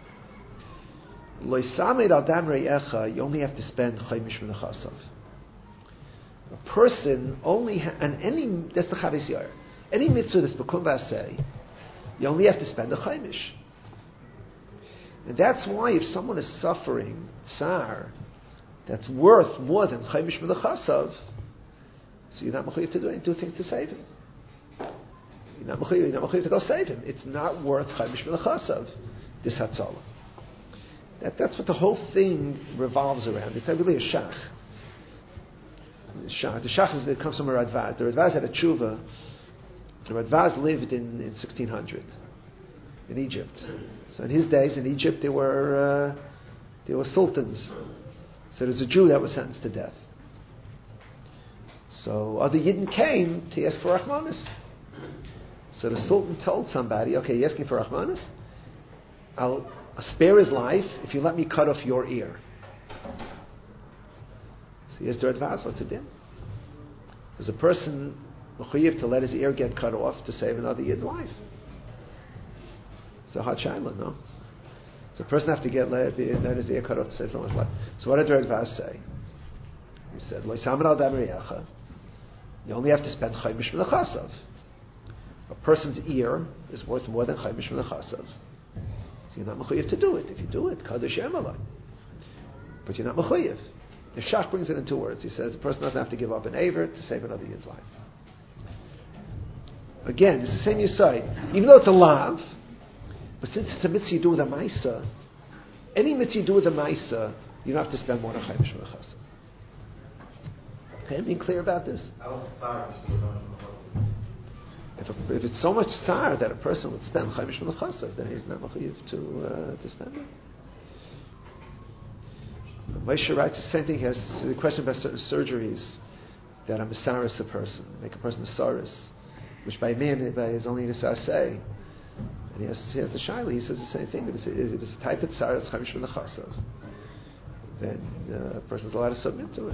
[SPEAKER 1] Lo yisamed adam re'echa, you only have to spend chaimish min chasav. A person only, ha- and any, that's the Chavis Yair, any mitzvah that's b'kum v'aseh, you only have to spend a chaimish. And that's why if someone is suffering tsar, that's worth more than chaimish min chasav, so you're not mechuyev to do, do things to save him. You're not mechuyev, you're not mechuyev to go save him. It's not worth chaimish min chasav, this hatzalah. That, that's what the whole thing revolves around. It's really a shach. The shach is, it comes from a Radvaz. The Radvaz had a tshuva. The Radvaz lived in, in sixteen hundred in Egypt. So in his days in Egypt there were uh, there were sultans. So there was a Jew that was sentenced to death. So other Yidden came to ask for Rachmanis. So the Sultan told somebody, okay, you're asking for Rachmanis? I'll, I'll spare his life if you let me cut off your ear. So here's the Radvaz, what's it do? There's a person mechuyev to let his ear get cut off to save another Yid's life. It's a hot shaila, no? So a person has to get let, let his ear cut off to save someone's life. So what did the Radvaz say? He said, Lo yisamed adam re'echa. You only have to spend chaimish min chasav. A person's ear is worth more than chaimish min chasav. So you're not mechuyev to do it. If you do it, kadosh emalai. But you're not mechuyev. The Shach brings it in two words. He says a person doesn't have to give up an aver to save another Yid's life. Again, it's the same Yisai. Even though it's a lav, but since it's a mitzvah you do with a maisa, any mitzvah you do with a maisa, you don't have to spend more than chaimish min chasav. Okay, I'm being clear about this. If, a, if it's so much tsar that a person would spend chaimish min chasav, then he's not mechuyev to uh, to spend it. Moshe writes the same thing. He has the question about certain surgeries that I'm Saris a person, make a person a Saris, which by man by is only a Saseh. And he has, he has the Shaila, he says the same thing. If it's, if it's a type of Saris Chamish from the Chasav, then uh, a person's allowed to submit to it.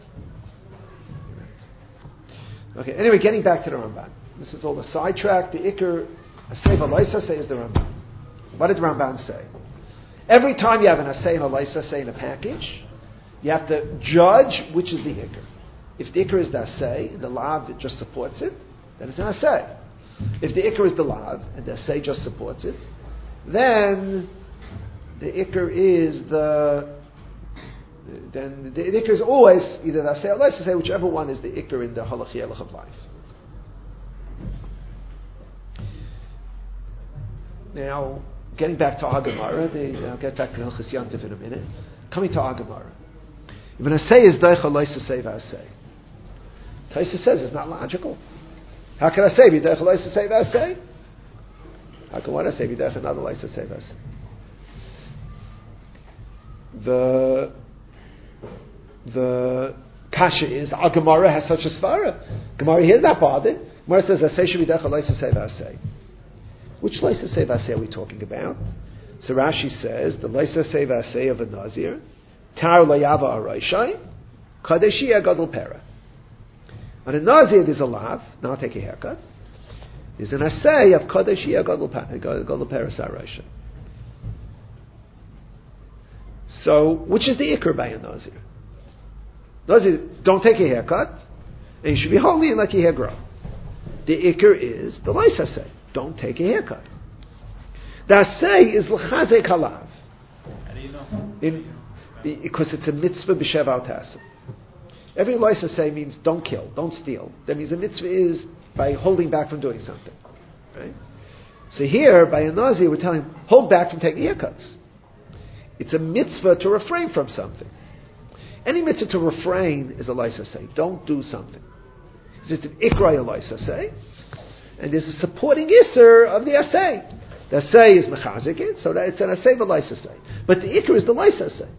[SPEAKER 1] Okay, anyway, getting back to the Ramban. This is all the sidetrack. The Iker, Asay V'Laisa say is the Ramban. What did the Ramban say? Every time you have an Asay and a Laisa say in a package, you have to judge which is the Iker. If the Iker is the Asay, and the Lav that just supports it, then it's an Asay. If the Iker is the Lav, and the Asay just supports it, then the Iker is the then the, the Iker is always either the Asay or Laisa say, whichever one is the Iker in the Halachi Elech of life. Now, getting back to Agamara, the, I'll get back to Hilchas Yantiv in a minute. Coming to Agamara. If an Asay is Deicha Laisa Say V'Asay, Taisa says it's not logical. How can I say V'Deicha Laisa Say V'Asay? How can one say V'Deicha another Laisa Say V'Asay? The the kasha is our Gemara has such a svara. Gemara here is not bothered. Gemara says Asay should be Deicha Laisa Say V'Asay. Which Laisa Say V'Asay are we talking about? So Rashi says the Laisa Say V'Asay of a Nazir, Tar Layava Araishai, Kadeshi Agadol Pera. On a Nazir there's a lav, now I'll take a haircut. There's an Asay of Kadeshi Agadol Pera Saraishai. So, which is the Iker by a Nazir? Nazir, don't take a haircut, and you should be holy and let your hair grow. The Iker is the Laisa Say. Don't take a haircut. The Asay is l'chazek halav.
[SPEAKER 5] How do you know?
[SPEAKER 1] In, because it's a mitzvah b'shev al tasim. Every Laisa Say means don't kill, don't steal. That means a mitzvah is by holding back from doing something. Right? So here, by a Nazir, we're telling him, hold back from taking haircuts. It's a mitzvah to refrain from something. Any mitzvah to refrain is a Laisa Say. Don't do something. It's an ikra a Laisa Say. And there's a supporting Isser of the Asay. The Asay is mechazik it, so that it's an Asay v'Laisa Say. But the Iker is the Laisa Say.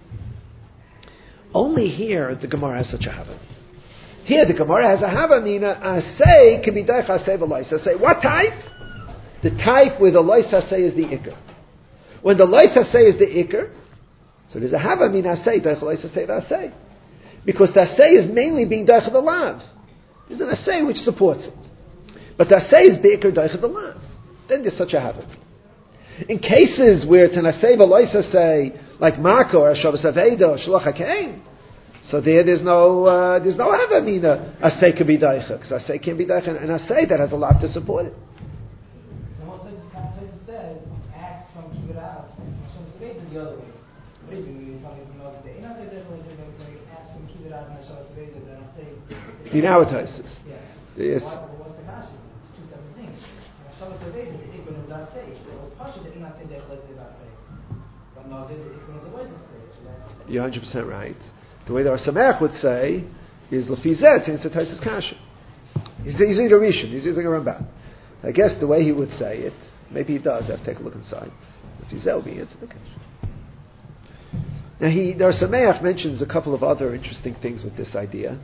[SPEAKER 1] Only here the Gemara has such a Hava. Here the Gemara has a Hava, meaning Asay can be Daich Asay v'Laisa Say. What type? The type where the Laisa Say is the Iker. When the Laisa Say is the Iker, so there's a Hava, meaning Asay, Daich Laisa Say v'Asay. Because the Asay is mainly being Daich the Lav. There's an Asay which supports it. But the Asay is Be'ikr Daich the Lav. Then there's such a Hava. In cases where it's an Asay v'Laisa Say, like Mako or Shabbos Aveda or Shloch HaKein, so there there's no uh, there's no Hava mina Asay can be Daich, because Asay can be Daich, and an Asay that has a lot to support it.
[SPEAKER 4] So most places, some places says, ask from keep it out. Shabbos Aveda is the other way. What do you mean? You're telling me from another day. You're not saying ask from keep it out and Shabbos Aveda, then Asay.
[SPEAKER 1] In our cases.
[SPEAKER 4] Yeah.
[SPEAKER 1] Yes.
[SPEAKER 4] Why, what's the Kashi? It's two separate things. Shabbos Aveda, the Ikon is not safe. So it's Pasha that you're not saying that Chalitza is not safe. But Nazir, the Ikon is always not safe. So that's...
[SPEAKER 1] You're one hundred percent right. The way the Ar Sameach would say is Lefizet, since it's a Taisus Kasha. He's using a Rishon, he's using a Ramban. I guess the way he would say it, maybe he does, I have to take a look inside. Lefizet will be answer the Kasha. Now he, the Ar Sameach mentions a couple of other interesting things with this idea.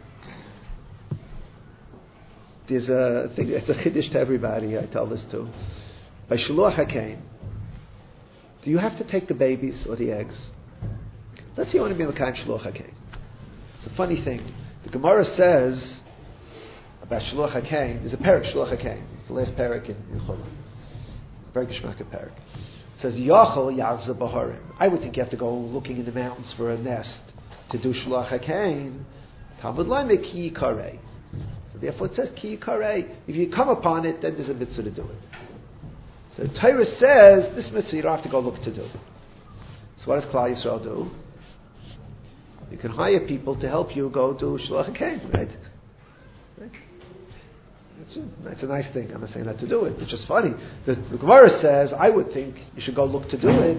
[SPEAKER 1] There's a thing, it's a chiddush to everybody, I tell this to. By Shluach HaKein, do you have to take the babies or the eggs? Let's say you want to be Mekayim Shluach HaKein. It's a funny thing. The Gemara says about Shluach HaKein, there's a parak Shluach HaKein. It's the last parak in, in Chulun. Very geschmacked parak. It says, Yachol Yavza Baharim. I would think you have to go looking in the mountains for a nest to do Shluach HaKein. Talmud Lamed Ki Karei. So therefore it says Ki Karei. If you come upon it, then there's a mitzvah to do it. So Torah says, this mitzvah you don't have to go look to do. So what does Klal Yisrael do? You can hire people to help you go do Shluach HaKein, right? right? That's, a, that's a nice thing. I'm not saying not to do it. It's just funny. The, the Gemara says, I would think you should go look to do it.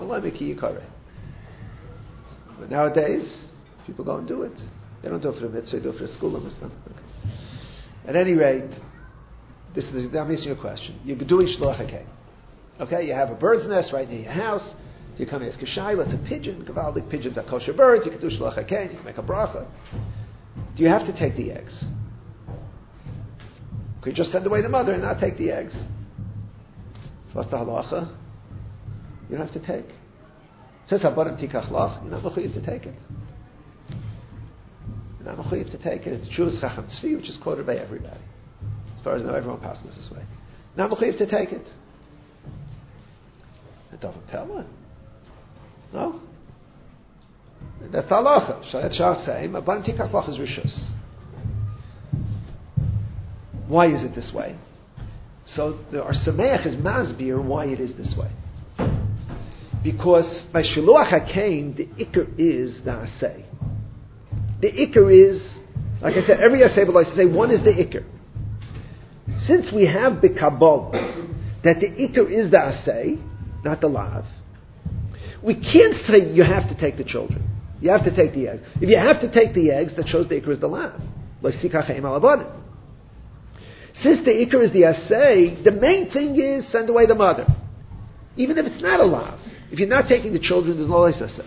[SPEAKER 1] But nowadays, people go and do it. They don't do it for the mitzvah, they do it for the school and stuff. Okay. At any rate, this is the, I'm answering your question. You're doing Shluach HaKein. Okay, you have a bird's nest right near your house. You come ask a shayla, it's a pigeon. Gavaldik pigeons are kosher birds. You can do Shluach HaKein. You can make a bracha. do you have to take the eggs? Could you just send away the mother and not take the eggs? So what's the halacha? You don't have to take. It says habarim tikach lach. You're not mechuyev to take it. You're not mechuyev to take it. It's true as Chacham Tzvi, which is quoted by everybody. As far as I know, everyone passes this way. Not mechuyev to take it. It doesn't tell one. No. That's the halacha. Shalat shah saying habarim tikach lach is rishus. Why is it this way? So the Ar Sameach is masbir why it is this way. Because by Shiluach HaKain, the Iker is the Asay. The Iker is, like I said, every Asay would like to say, one is the Iker. Since we have the Kabbalah, that the Iker is the Asay, not the Lav, we can't say you have to take the children. You have to take the eggs. If you have to take the eggs, that shows the Iker is the Lav. Since the Iker is the Asay, the main thing is send away the mother. Even if it's not a Lav. If you're not taking the children, there's no Asay.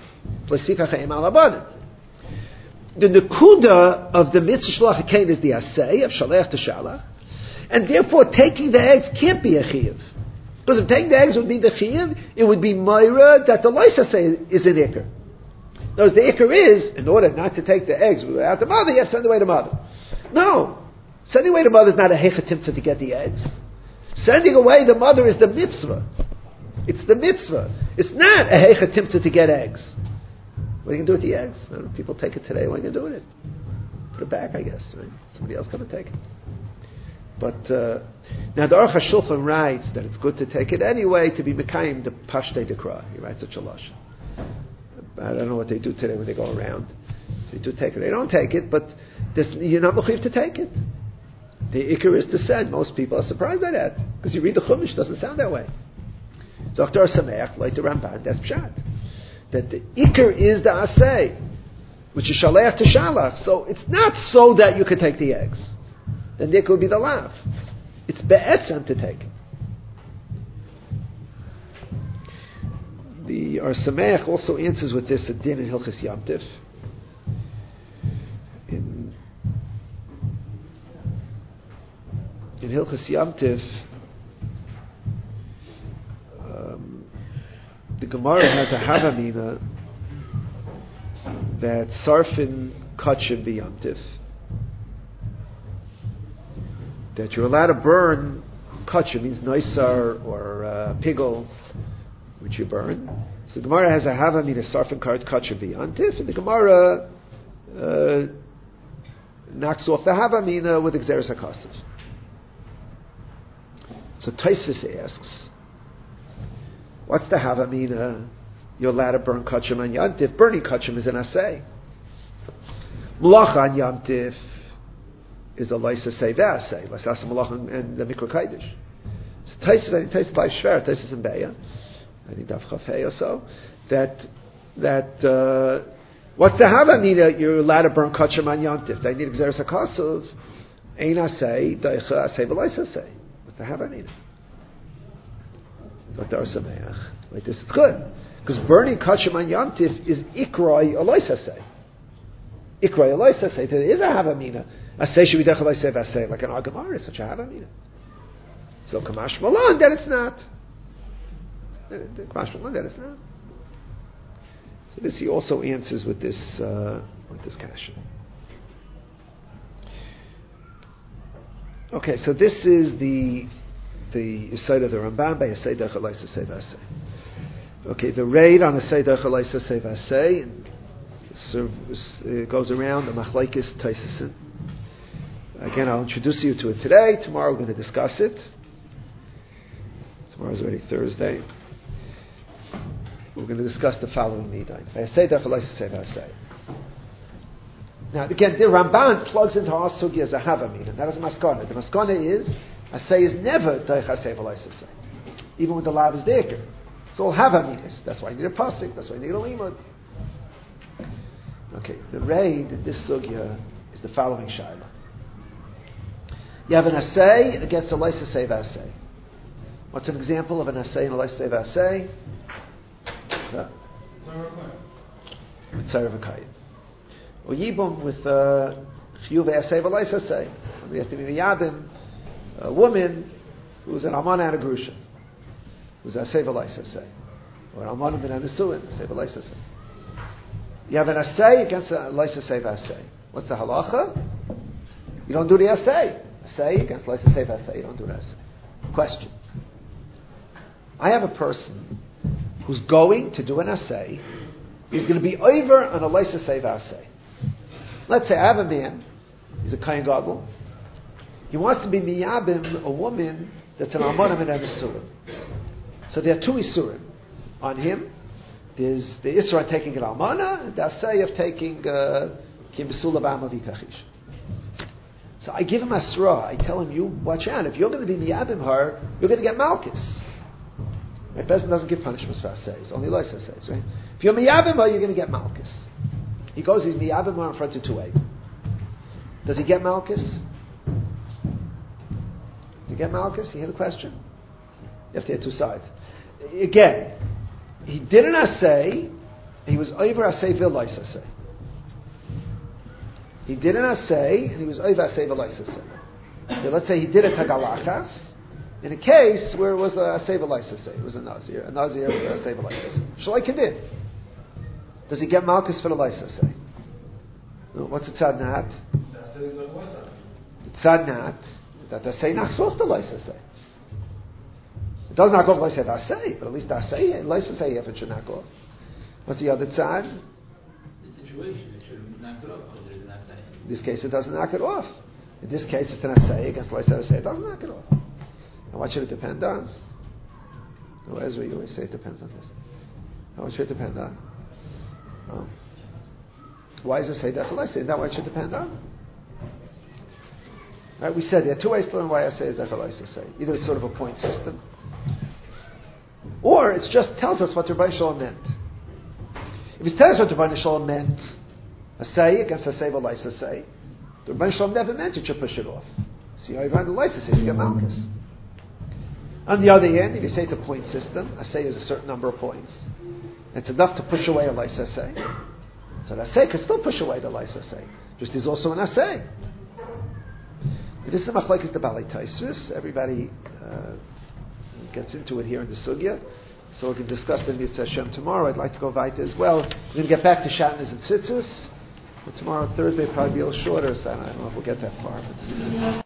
[SPEAKER 1] The Nekuda of the Mitzvah Shluach HaKain is the Asay, of Shalech to Shalach. And therefore, taking the eggs can't be a Chiyuv. Because if taking the eggs would be the Chiyuv, it would be Moira that the Lois Asay is an Iker. Notice the Iker is, in order not to take the eggs without the mother, you have to send away the mother. No. Sending away the mother is not a hechatimtza to get the eggs. Sending away the mother is the mitzvah. It's the mitzvah. It's not a hechatimtza to get eggs. What are you going to do with the eggs? I don't know, people take it today. What are you going to do with it? Put it back, I guess. Right? Somebody else come and take it. But uh, now the Aruch HaShulchan writes that it's good to take it anyway to be mekayim the pashtei dekra. He writes a chalash. I don't know what they do today when they go around. So they do take it. They don't take it, but you're not mechuyev to take it. The Iker is to send. Most people are surprised by that because you read the Chumash, it doesn't sound that way. So Dr. Sameach, like the Ramban, that's pshat. That the Iker is the Asay, which is Shalech to Shalach. So it's not so that you could take the eggs. Then the Iker would be the Lav. It's Be'etzem to take. The Ar Sameach also answers with this a din in Hilchis Yom Tif. In In Hilchis Yom Tif, um, the Gemara has a Havamina that Sarfin Kachim be Yom Tif. That you're allowed to burn Kachim, means Noisar or uh, Pigel, which you burn. So the Gemara has a Havamina Sarfin Kachim be Yom Tif, and the Gemara uh, knocks off the Havamina with Exeris HaKasav. So Taisvis asks, what's the Havamina? You're allowed to burn Kachim on Yom Tif. Burning Kachim is an Asay. Malacha on Yom Tif is a Laisa Say V'Asay. Lasasa Malacha and the Mikra Kaidish. So Taisvis, I think Taisvis by Shver, Taisvis in Beya, I think Daf Chafei or so, that, that, uh, what's the Havamina? You're allowed to burn Kachim on Yom Tif. They need Exeris HaKasav. Ein Asay, Daicha Asay V'Laisa Asay. The Havamina. Like the Ar Sameach. Like this, it's good. Because burning Kachim on Yom Tif is Ikroi Alois Asay. Ikroi Alois Asay. There is a Havamina. Asay Shvidech Alois Asay. Like an Agamar is such a Havamina. So Kamash Malon, that it's not. Kamash Malon, that it's not. So this he also answers with this, uh, with this question. Okay, so this is the the Yesod of the Ramban by Yesod Derech Elaisa Sei V'Asei. Okay, the raid on Yesod Derech Elaisa Sei V'Asei it goes around the Machlekes Taisasin. Again, I'll introduce you to it today. Tomorrow we're going to discuss it. Tomorrow's already Thursday. We're going to discuss the following Midain. Yesod Derech Elaisa Sei V'Asei. Now, again, the Ramban plugs into our sugi as a Havamina. That is a Maskana. The Maskana is, Asay is never Daich Asay V'Lais Asay. Even with the Lav is Deker. It's all Havaminas. That's why you need a Pasik. That's why you need a Limud. Okay, the raid in this sugya is the following Shaila. You have an Asay against a Lais Asay V'Asay. What's an example of an Asay and a Lais Asay V'Asay? With Tzara V'Kayim. Or Yibum with uh, Chiyuv asay v'lois asay. Somebody has to be miyabim, a woman who's an almana and a grusha, who's asay v'lois asay, or an almana ben anisuin, asay v'lois asay. You have an asay against a lois asay v'asay. What's the halacha? You don't do the asay. Asay against lois asay v'asay. You don't do the asay. Question. I have a person who's going to do an asay. He's going to be over on a lois asay v'asay. Let's say I have a man. He's a kain gadol. He wants to be miyabim, a woman that's an almana and an isurim. So there are two isurim on him. There's the isur on taking an almana, and the asay of taking kim besula b'ama v'kachish. So I give him asra. I tell him, you watch out. If you're going to be miyabim her, you're going to get malchus. My person doesn't give punishments for asays, only lois asays, right? If you're miyabim her, you're going to get malchus. He goes, he's miyabim her in front of two A. Does he get malchus? Does he get malchus? You hear the question? You have to hear two sides. Again, he didn't assay, he was over assay v'lois assay. He didn't assay, and he was over assay v'lois assay. So let's say he did a tagalachas, in a case where it was a assay v'lois assay. It was a nazir, a nazir with a assay v'lois assay. Shalai kedin. Does he get malchus for the lois assay? What's the tzad nat? The tzad nat, that the assay knocks off the lois assay. It does knock off lois assay, but at least the assay, lois assay, if it should knock off. What's the other tzad?
[SPEAKER 5] The situation, it should knock it off because there is an assay.
[SPEAKER 1] In this case, it doesn't knock it off. In this case, it's an assay against lois assay. It doesn't knock it off. And what should it depend on? Oh, Ezra, you always say it depends on this. And what should it depend on? Oh. Why does it say that? Is that what it should depend on? Right, we said there are two ways to learn why I say is that say. Either it's sort of a point system, or it just tells us what the Rebbeinu Shalom meant. If it tells us what the Rebbeinu Shalom meant, a say against a say v'lois a say, the Rebbeinu Shalom never meant it should push it off. See how you find the lois a say, you get malchus. On the other hand, if you say it's a point system, a say is a certain number of points. It's enough to push away a lois a say. So an assay can still push away the lois assay. Just there's also an assay. This is machlekes the Balei Tosfos. Everybody uh, gets into it here in the sugya, so we can discuss it in Mitzvah Hashem tomorrow. I'd like to go weiter as well. We're going to get back to Shatnez and Tzitzis. But tomorrow, Thursday, will probably be a little shorter, so I don't know if we'll get that far. But